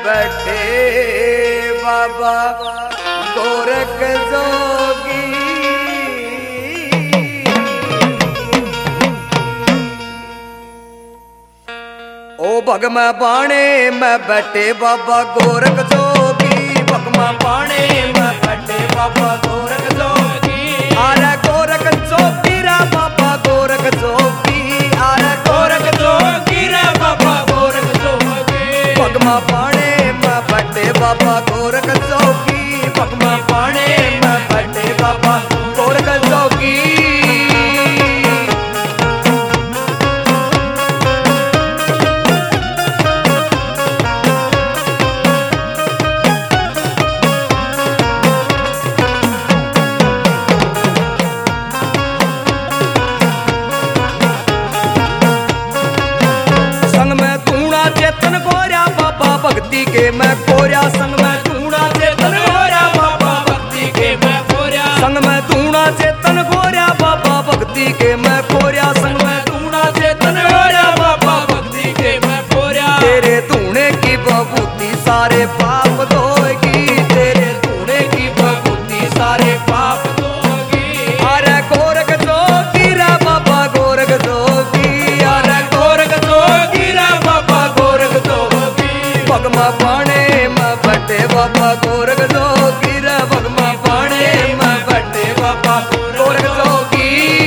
बैठे बाबा गोरख जोगी। ओ भगमा बाणे में बैठे बाबा गोरख जोगी, भगमा बाणे में बैठे बाबा गोरख जोगी। अरे गोरख जोगी रा बाबा गोरख जोगी, अरे गोरख जोगी रा बाबा गोरख जोगी। भगमा बाणे में बैठे बाबा गोरख जोगी, भगमा बाणे में बैठे बाबा गोरख जोगी। चेतन गोरा बाबा भक्ति के मैं कोरा, संग में तूणा चेतन गोरा बाबा भक्ति के मैं कोरा। संग में तूणा चेतन गोरा बाबा भक्ति के मैं कोरा, संग में तूणा चेतन गोरा बाबा भक्ति के मैं कोरा। तेरे तूने की बबूती सारे पाप धोएगी, तेरे तूने की बबूती सारे पाप धोएगी। अरे गोरख जोगी रा बाबा गोरख जोगी, अरे गोरख जोगी रा बाबा गोरख जोगी। भगमा बाणे में बैठे बाबा गोरख जोगी रे, भगमा बाणे में बैठे बाबा गोरख जोगी।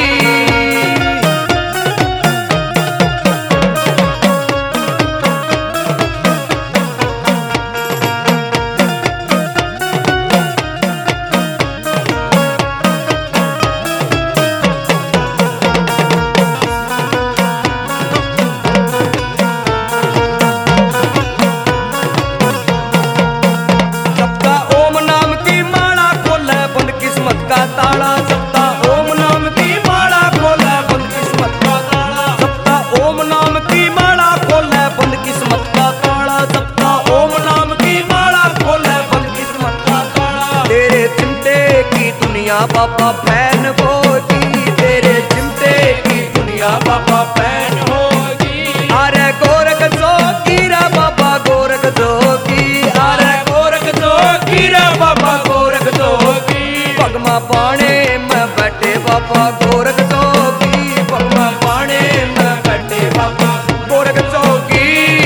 ताला जपता ओम नाम की माला खोले बंद किस्मत का ताला, जपता ओम नाम की माला खोले बंद किस्मत का ताला, जपता ओम नाम की माला खोले बंद किस्मत का ताला। तेरे चिमटे की दुनिया बाबा फैन होगी, तेरे चिमटे की दुनिया बाबा फैन होगी। अरे गोरख जोगी रा बाबा गोरख जोगी, अरे गोरख जोगी रा बाबा गोरख जोगी। भगमा बाणे में बैठे बाबा गोरख जोगी, भगमा बाणे में बैठे बाबा गोरख जोगी।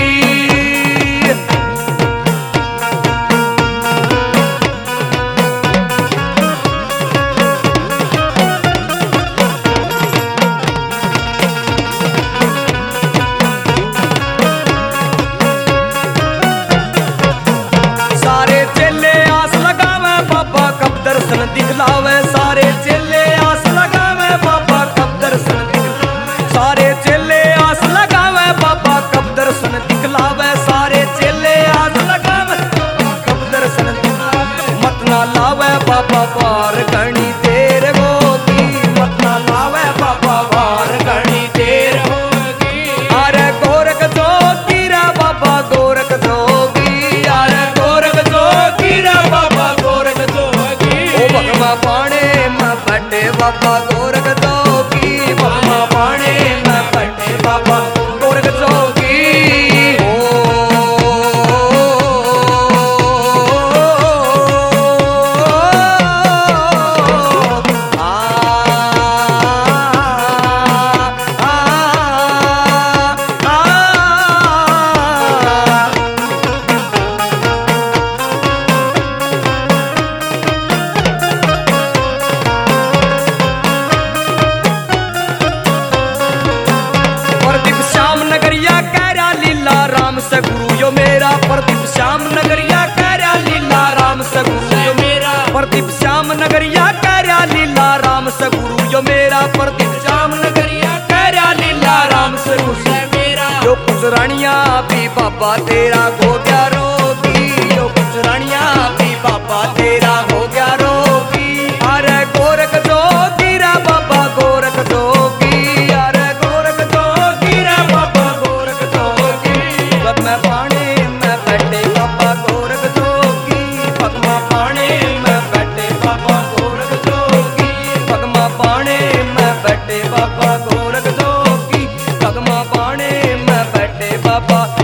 सारे चेले आस लगावे बाबा कब दर्शन दिखलावे, सारे चेले आस लगावे बाबा कब दर्शन दिखलावे। सारे चेले आस लगावे बाबा कब दर्शन दिखलावे, सारे चेले आस लगावे कब दर्शन दिखलावे। मत ना लावे बाबा बार घणी देर होगी, मत ना लावे बाबा बार घणी देर होगी। अरे गोरख जोगी रा बाबा गोरख जोगी, अरे गोरख जोगी रा बाबा गोरख जोगी। ओ भगमा बाणे में बैठे बाबा गोरख जोगी, भगमा बाणे में बैठे बाबा गोरख जोगी। ओ से गुरु यो मेरा, प्रदीप श्याम नगरिया करया लीला राम से गुरु यो मेरा, प्रदीप श्याम नगरिया करया लीला राम से गुरु यो मेरा, प्रदीप श्याम नगरिया करया लीला राम से गुरु यो मेरा। जो कुछ रानिया भी बाबा तेरा हो गया रोगी, जो कुछ रानिया भी बाबा तेरा हो गया रोगी। अरे गोरख जोगी रा बाबा गोरख जोगी, अरे गोरख जोगी रा बाबा गोरख जोगी। भगमा बाणे में बैठे बाबा गोरख जोगी, भगमा बाणे में बैठे बाबा गोरख जोगी, भगमा बाणे में बैठे बाबा गोरख जोगी, भगमा बाणे में बैठे बाबा